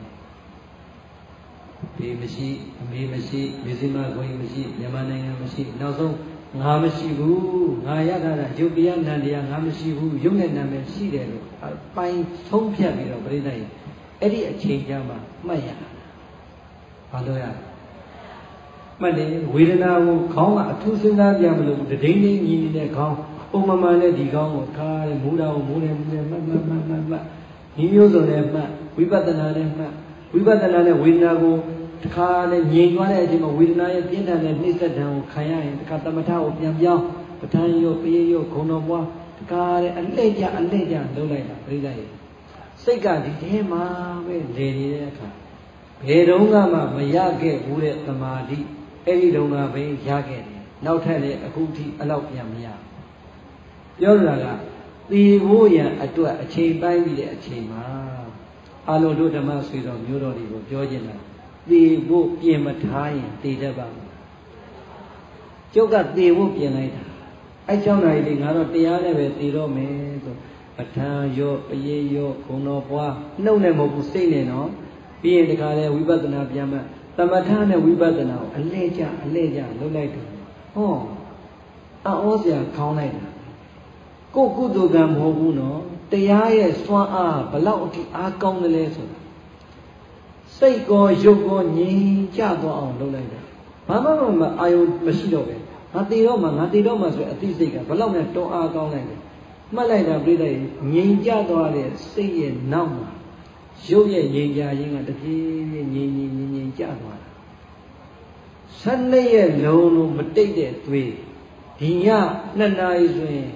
ဒီမရှိအမေမရှိမြေစည်းမခွင့်မရှိမြန်မာနိုင်ငံမရှိနောက်ဆုံးငါမရှိဘူးငါရတာရုပ်တရားနံတရားငါမရှိဘူးရုပ်နဲ့နာမည်ရှိတယ်လို့ပိုင်းသုံးဖြတ်ပြီးတော့ပြိဿကြီးအဲ့ဒီအချိန်ကျမှမှတ်ရဘာလို့ရမှတ်တယ်ဝေဒနာကိုခေါင်းကအထူးစဉ်းစားကြမလို့တဒိန်းဒိန်းညီနေတဲ့ခေါင်းပုံမှန်နဲ့ဒီခေါင်းကိုခါတယ်မူးတာကိုမူးတယ်မှတ်ဒီမျိုးစုံနဲ့မှတ်ဝိပဿနာနဲ့မှတ်ဝိပဿနာနဲ့ဝေဒနာကိုတခါနဲ့ငြိမ်သွားတဲ့အချိန်မှာဝေဒနာရဲ့ပြင်းထန်တဲ့နှိစ္စဒဏ်ကိုခံရရင်တခါသမထကိုပြန်ပြောင်းပဋ္ဌာန်းရောပရိယောဂုဏတော်ပွားတခါနဲ့အလှည့်ကျလုပ်လိုက်တာပြိဿရဲ့စိတ်ကဒီထဲမှာပဲလေနေတဲ့အခါဘယ်တော့မှမရခဲ့ဘူးတဲ့သမာဓိအဲ့ဒီတုန်းကပဲရခဲ့တယ်နောက်ထပ်လည်းအခုထိအလောက်ပြန်မရပြောရတာကသီဖို့ရန်အတွက်အချိန်ပိုင်းပြီးတဲ့အချိန်မှာအလုံးတို့ဓမ္မဆွေတော်မျိုးတော်တွေကိုပြောခြင်းတာသီဖို့ပြင်မထားရင်တည်တတ်ပါဘူးကျုပ်ကသီဖို့ပြင်လိုက်တာအဲ့6နာရီလေးငါတော့တရားနဲ့ပဲတည်တော့မယ်ဆိုပဋ္ဌာန်းရောပရိယောဂုဏတော်ပွားနှုတ်နဲ့မဟုတ်ဘူးစိတ်နဲ့နော်ပြီးရင်တခါလဲဝိပဿနာပြန်မှသမထနဲ့ဝိပဿနာကိုအလဲကျလုပ်လိုက်တယ်ဟောအောစရာခေါင်းလိုက်တာကိုကုသိုလ်ကံမဟုတ်ဘူးနော်တရားရဲ့စွမ်းအားဘလောက်အထိအားကောင်းတယ်လဲဆိုတာစိတ်ကောရုပ်ကောငြိမ်ချသွားအောင်လုပ်လိုက်တယ်ဘာမှမအာယုမရှိတော့ပဲငါတည်တော့မှဆိုအသိစိတ်ကဘလောက်နဲ့တွန်းအားကောင်းလိုက်တယ်မှတ်လိုက်တာပြိတ္တရဲ့ငြိမ်ချသွားတဲ့စိတ်ရဲ့နောက်မှာရုပ်ရဲ့ငြိမ်ချခြင်းကတပြေးပြေးငြိမ်ချသွားတာ12ရက်လုံးမတိတ်တဲ့သွေးဒီည2နာရီဆိုရင်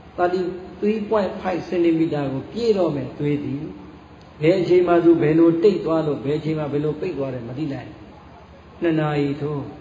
33.5 cm ကိုပြည့်တော့မယ်သွေးသည်ဘယ်အချိန်မှသူဘယ်လိုတိတ်သွားလို့ဘယ်အချိန်မှဘယ်လိုပိတ်သွားတယ်မသိလိုက်2နာရီထိုး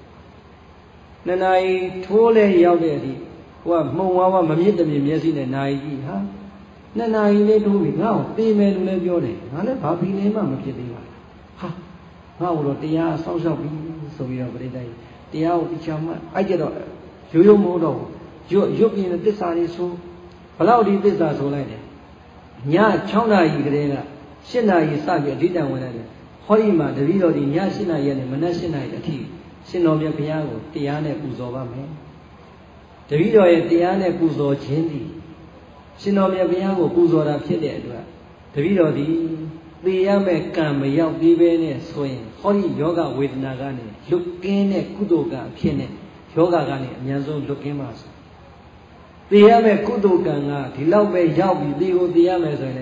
2နာရီထိုးလဲရောက်တဲ့အထိဟိုကမှုံဝါးမမြင့်တမြင့်မျက်စိနဲ့နာရီကြီးဟာ2နာရီလေးထိုးပြီငါ့ကိုပြေးမယ်လို့လည်းပြောတယ်ငါလည်းဘာဖီနေမှမဖြစ်သေးပါဟာငါ့ကိုတော့တရားဆောက်ရှောက်ပြီဆိုပြီးတော့ပြိတ္တိုင်တရားကိုပြချမှအဲ့ကြတော့ရိုးမဟုတ်တော့ရွတ်ပြင်းတဲ့သစ္စာလေးဆိုဘလောက်ဒီသစ္စာဆိုလိုက်တယ်ည6နာရီကလေးက7နာရီစပြီးအဓိတံဝင်လိုက်တယ်ဟောဒီမှာတပည့်တော်ဒီည7နာရီနဲ့မနက်7နာရီအထိရှင်တော်မြတ်ဘုရားကိုတရားနဲ့ပူဇော်ပါမယ်တပည့်တော်ရဲ့တရားနဲ့ပူဇော်ခြင်းသည်ရှင်တော်မြတ်ဘုရားကိုပူဇော်တာဖြစ်တဲ့အတွက်တပည့်တော်ဒီသေရမဲ့ကံမရောက်သေးပဲနဲ့ဆိုရင်ဟောဒီယောဂဝေဒနာကနေလွတ်ကင်းတဲ့ကုသိုလ်ကံအဖြစ်နဲ့ယောဂကနေအများဆုံးလွတ်ကင်းပါစေသေရမဲ့ကုသိုလ်ကံကဒီလောက်ပဲရောက်ပြီးသေကိုသေရမယ်ဆိုရင်တ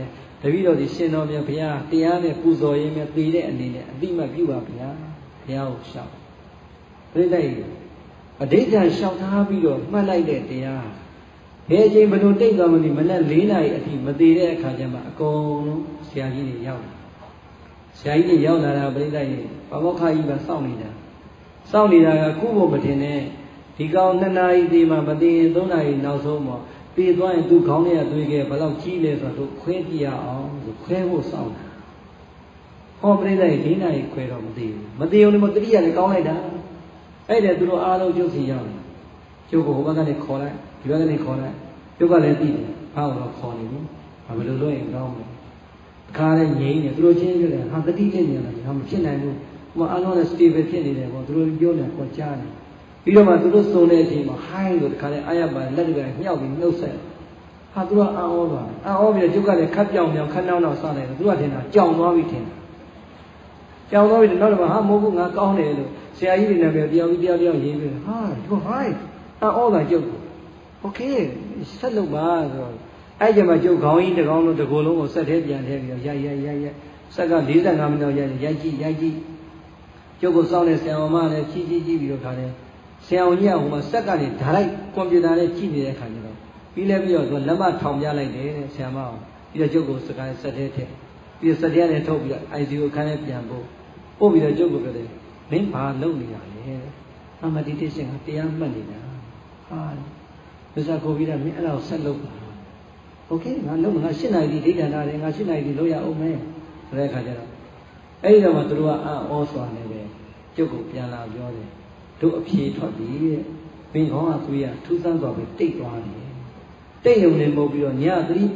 ပြီးတော့ဒီရှင်တော်မြတ်ဘုရားတရားနဲ့ပူဇော်ရင်းနဲ့တည်တဲ့အနေနဲ့အတိမပြုပါဗျာဘုရားကိုရှောက်ပြိတ္တိအဓိဋ္ဌာန်လျှောက်ထားပြီးတော့မှတ်လိုက်တဲ့တရားဘယ်အချိန်ဘယ်လိုတိတ်သွားမလဲမနက်4 နာရီအထိမတည်တဲ့အခါကျမှအကုန်လုံးဆရာကြီးတွေရောက်လာဆရာကြီးတွေရောက်လာတာပြိတ္တိဘာမောက္ခကြီးကစောင့်နေတာကကုဖို့မတင်နဲ့ဒီကောင်2 နာရီဒီမှာမတည်ရင်3 နာရီနောက်ဆုံးပေါ့တည်သွားရင်သူ့ခေါင်းထဲကသွေးကဘယ်လောက်ကြီးလဲဆိုတော့ခွဲကြည့်ရအောင်ဆိုခွဲဖို့စောင့်တာဟောပြိတ္တိ4 နာရီခွဲတော့မတည်ဘူးမတည်အောင်လည်းတတိယလည်းကောင်းလိုက်တာအဲ့ဒါသူတို့အားလုံးကျုပ်စီရောက်တယ်ကျုပ်ကဟိုဘက်ကနေခေါ်လိုက်ဒီဘက်ကနေခေါ်လိုက်ကျုပ်ကလည်းသိတယ်ဟောတော့ခေါ်နေပြီဘာလို့လို့ရင်ကောင်းမလဲခါလည်းငြိမ်းတယ်သူတို့ချင်းပြောတယ်ဟာတတိနဲ့ညာတယ်ဟာမဖြစ်နိုင်ဘူးဟိုအားလုံးလည်း stable ဖြစ်နေတယ်ပေါ့သူတို့ပြောနေတော့ကြားတယ်ပြီးတော့မှသူတို့စုံတဲ့အချိန်မှာဟိုင်းလို့တခါလဲအာရပါလက်တွေကညှောက်ပြီးနှုတ်ဆက်ဟာသူကအံ့ဩပါအံ့ဩပြီးတော့ကျုပ်ကလည်းခတ်ပြောင်ခတ်နောက်စလိုက်တယ်သူကထင်တာကြောင်သွားပြီထင်တာကြောင်သွားပြီနောက်တော့ဟာမဟုတ်ဘူးငါကောင်းတယ်လို့ဆရာကြီးတွေနဲ့ပဲတယောက်ရေးပြီးဟာဒီဟိုင်းအံ့ဩတာကျုပ်โอเคဆက်လုပ်ပါဆိုတော့အဲ့ကြမှာကျုပ်ခေါင်းကြီးတစ်ကောင်လုံးတစ်ကိုယ်လုံးကိုဆက်ထဲပြန်ထည့်ပြီးတော့ရိုက်ဆက်က45 မိနစ်ရိုက်ကြည့်ကျုပ်ကိုစောင့်နေဆရာမလည်းကြည့်ပြီးတော့ခါတယ်ဆရာဝန်ကြီးကဟိုမှာစက်ကနေဓာတ်လိုက်ကွန်ပျူတာနဲ့ကြည့်နေတဲ့အခါကျတော့ပြီးတော့သူလက်မထောင်ပြလိုက်တယ်တဲ့ဆရာမအောင်ပြီးတော့ကျုပ်ကိုစက်ထဲထည့်ပြီးတော့စက်ထဲနဲ့ထုတ်ပြီးတော့ ICU အခန်းထဲပြန်ပို့ပြီးတော့ကျုပ်ကိုပြောတယ်မင်းဘာလုပ်နေရလဲတဲ့ meditation ကတရားမှတ်နေတာဟာမစ္စတာကိုဗီဒမင်းအဲ့ဒါကိုဆက်လုပ်ပါโอเคငါလုပ်ငါ8 နာရီဒိဋ္ဌာန်ထားတယ်ငါ8 နာရီလုပ်ရအောင်မယ်ဆိုတဲ့အခါကျတော့အဲ့ဒီတော့မှသူတို့ကအံ့ဩစွာနေပဲကျုပ်ကိုပြန်လာပြောတယ်တို့အဖြေထွက်ပြီတဲ့ဘင်ကောင်းကသွေးရထူးဆန်းစွာပဲတိတ်သွားတယ်တိတ်ရုံနဲ့မဟုတ်ပြီးတော့ည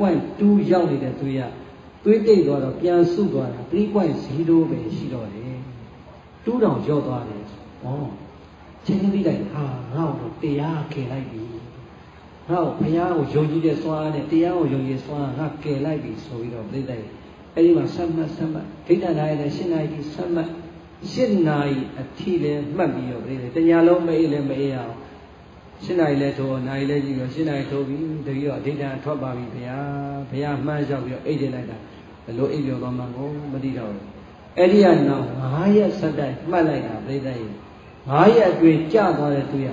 3.2 ရောက်နေတဲ့သွေးရသွေးတိတ်သွားတော့ပြန်စုသွားတာ 3.0 ပဲရှိတော့တယ်2 တောင်ကျော်သွားတယ်ဩချင်းချင်းပြီးလိုက်ဟာငါ့ကိုတရားခဲလိုက်ပြီငါ့ကိုဘုရားကိုယုံကြည်တဲ့စွမ်းအားနဲ့တရားကိုယုံကြည်စွမ်းအားငါကယ်လိုက်ပြီဆိုပြီးတော့ပြိတ္တိအဲ့ဒီမှာဆက်မှတ်ဒိဋ္ဌာန်တိုင်းလည်း8 နာရီဆက်မှတ်8 နာရီအထိလည်းမှတ်ပြီးတော့ပြိတ္တိတညာလုံးမအေးလည်းမအေးအောင်8 နာရီလည်းထိုးနာရီလည်းကြည့်ပြီး8 နာရီထိုးပြီးတတိယအဋ္ဌာန်ထွက်ပါပြီဗျာဘုရားမှန်းလျှောက်ပြီးတော့အိတ်တင်လိုက်တာဘယ်လိုအိပ်ပြောသွားမှန်းကိုမသိတော့ဘူးအဲ့ဒီကနောက်9 ရက်ဆက်တိုက်မှတ်လိုက်တာပြိတ္တိ9 ရက်အတွင်းကျသွားတဲ့သူရ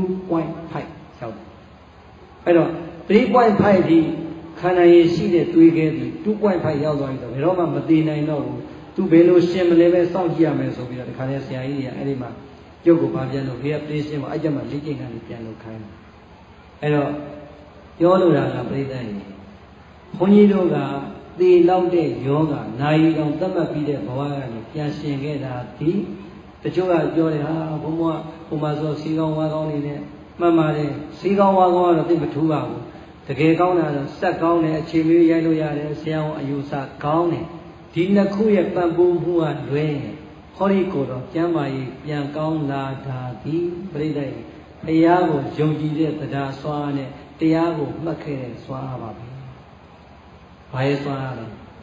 2.5 ရောက်တယ်အဲ့တော့ 3.5 ဒီခန္ဓာရည်ရှိတဲ့သွေးကဲပြီး 2.5 ရောက်သွားပြီတော့ဘယ်တော့မှမတည်နိုင်တော့ဘူးသူဘယ်လိုရှင်မလဲပဲစောင့်ကြည့်ရမယ်ဆိုပြီးတော့ဒီခါလေးဆရာကြီးတွေကအဲ့ဒီမှာကျုပ်ကိုဘာပြန်လို့ reaction မှာအဲ့ကြမှာလေ့ကျင့်ခန်းကြီးပြန်လို့ခိုင်းတယ်အဲ့တော့ပြောလို့တာကပြိဿရဲ့ဘုန်းကြီးတို့ကသေလောက်တဲ့ယောဂနာယီကောင်သတ်မှတ်ပြီးတဲ့ဘဝကနေပြန်ရှင်ခဲ့တာဒီတချို့ကပြောတယ်ဟာဘုံဘဟိုမှာဆိုစီကောင်းဝါကောင်းနေနဲ့မှန်ပါတယ်စီကောင်းဝါကောင်းကတော့သိမထူးပါဘူးတကယ်ကောင်းတာတော့စက်ကောင်းတယ်အချိန်လေးရိုက်လို့ရတယ်ဆရာဝန်အယူဆကောင်းတယ်ဒီနှစ်ခုရဲ့ပံ့ပိုးမှုကလွဲဟောဒီကိုတော့ကျမ်းမာရေးပြန်ကောင်းလာတာဒီပြိတ္တိတရားကိုယုံကြည်တဲ့တရားစွာနဲ့တရားကိုမှတ်ခဲ့တဲ့စွာပါပဲဘာရဲ့စွာလဲ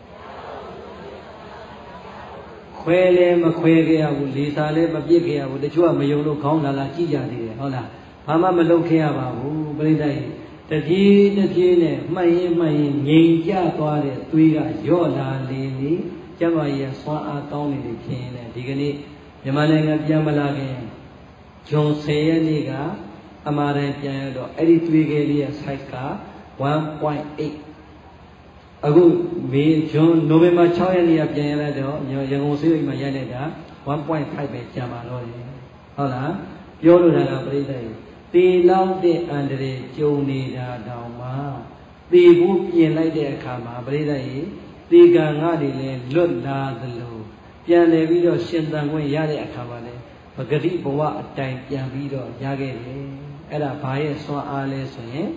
ခွဲလည်းမခွဲခဲ့ရဘူးလေစာလည်းမပြစ်ခဲ့ရဘူးတချို့ကမယုံလို့ခေါင်းလာကြည့်ကြသေးတယ်ဟုတ်လားဘာမှမလုပ်ခဲ့ရပါဘူးပြိတ္တိတပြေးနဲ့မှတ်ရင်ငြိမ်ကြသွားတဲ့သွေးကရော့လာလေကျမကြီးဆွမ်းအားကောင်းနေပြီဖြစ်ရင်ဒီကနေ့မြန်မာနိုင်ငံပြန်မလာခင်ဂျွန်10 ရက်နေ့ကအမှားတိုင်းပြန်ရတော့အဲ့ဒီသွေးကလေးရဲ့ size က 1.8 အခုမေဂျွန်နိုဝင်ဘာ6 ရက်နေ့ကပြန်ရလိုက်တော့ရန်ကုန်ဆေးရုံမှာရိုက်လိုက်တာ 1.5 ပဲကျန်ပါတော့တယ်ဟုတ်လားပြောလို့တာကပြိတ္တိသေလောက်တဲ့အန္တရာယ်ကြုံနေတာတောင်မှသေဖို့ပြင်လိုက်တဲ့အခါမှာပြိတ္တိသေကံငါတွေလည်းလွတ်လာသလိုပြန်လည်ပြီးတော့ရှင်သန်ခွင့်ရတဲ့အခါမှာလည်းပဂတိဘဝအတိုင်ပြန်ပြီးတော့ရခဲ့တယ်အဲ့ဒါဘာရဲ့စွမ်းအားလဲဆိုရင်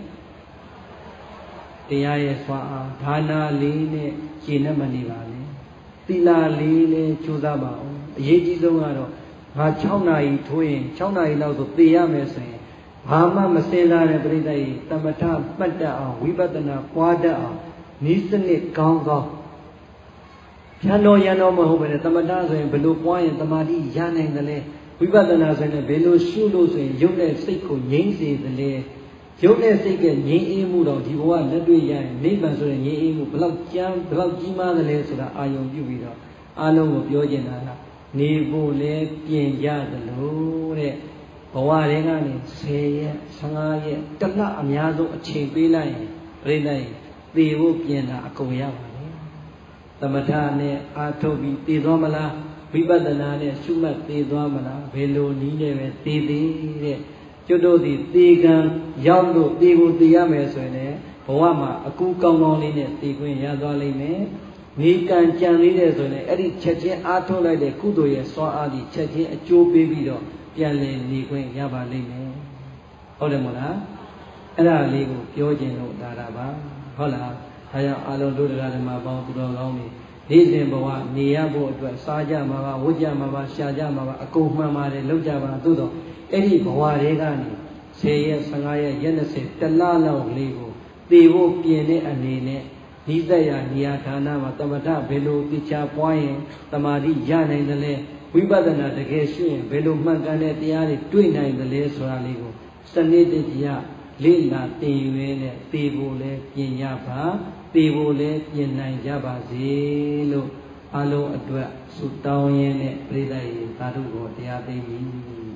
တရားရဲ့စွမ်းအားဒါနာလေးနဲ့ရှင်းမနေပါနဲ့သီလလေးနဲ့ကြိုးစားပါအောင်အရေးကြီးဆုံးကတော့ငါ6 နာရီထိုးရင်6 နာရီလောက်ဆိုသေရမယ်ဆိုရင်ဘာမှမစင်စားတဲ့ပြိတ္တိတမထမှတ်တတ်အောင်ဝိပဿနာပွားတတ်အောင်ဤစနစ်ကောင်းဖြန်တော်ရန်တော်မဟုတ်ပဲနဲ့တမထဆိုရင်ဘယ်လိုပွားရင်တမာတိရနိုင်တယ်လဲဝိပဿနာဆိုရင်ဘယ်လိုရှုလို့ဆိုရင်ရုပ်နဲ့စိတ်ကိုငြိမ့်စေတယ်လဲရုပ်နဲ့စိတ်ကငြိမ်းအေးမှုတော့ဒီဘဝလက်တွေ့ရရင်နိဗ္ဗာန်ဆိုတဲ့ငြိမ်းအေးမှုဘလောက်ကြီးမားသလဲဆိုတာအာယုံပြုပြီးတော့အလုံးကိုပြောကျင်တာကနေဖို့လဲပြင်ကြသလိုတဲ့ဘဝတွေကနေ10ရက်15ရက်တစ်လအများဆုံးအချိန်ပေးလိုက်ရင်ပြိဋိနိသေဖို့ပြင်တာအကုန်ရပါလေသမထနဲ့အာထုတ်ပြီးသေသွားမလားဝိပဿနာနဲ့ရှုမှတ်သေသွားမလားဘယ်လိုနည်းနဲ့ပဲသေသေးတဲ့ကျွတ်တို့ဒီသေကံရောက်လို့သေကိုသေရမယ်ဆိုရင်လည်းဘဝမှာအကူကောင်းကောင်းလေးနဲ့သေခွင့်ရသွားလိမ့်မယ်နေကံကြံသေးတယ်ဆိုရင်အဲ့ဒီချက်ချင်းအားထုတ်လိုက်တဲ့ကုသိုလ်ရဲ့စွမ်းအားကြီးချက်ချင်းအကျိုးပေးပြီးတော့ပြန်လည်နေခွင့်ရပါလိမ့်မယ်ဟုတ်တယ်မို့လားအဲ့ဒါလေးကိုပြောခြင်းလို့ဒါပါဟုတ်လားဒါကြောင့်အလုံးတို့တရားဓမ္မပေါင်းသူတော်ကောင်းတွေနေ့စဉ်ဘဝနေရဖို့အတွက်စားကြမှာပါဝတ်ကြမှာပါရှာကြမှာပါအကုန်မှန်ပါတယ်လုပ်ကြပါသို့တော့အဲ့ဒီဘဝတွေကနေ10ရက်15ရက်ရက်20တစ်လလောက်လေးကိုသေဖို့ပြင်တဲ့အနေနဲ့ဤသက်ရနေရာဌာနမှာတမထဘယ်လိုသိချပွားရင်တမာတိရနိုင်တယ်လဲဝိပဿနာတကယ်ရှိရင်ဘယ်လိုမှန်ကန်တဲ့တရားတွေတွေ့နိုင်တယ်လဲဆိုတာလေးကိုစနစ်တကျလေ့လာသင်ယူရင်းနဲ့သေဖို့လဲပြင်ရပါသေဖို့လဲပြင်နိုင်ကြပါစေလို့အလုံးအတွက်ဆုတောင်းရင်းနဲ့ပြိဿရေသာဓုကိုတရားသိပြီ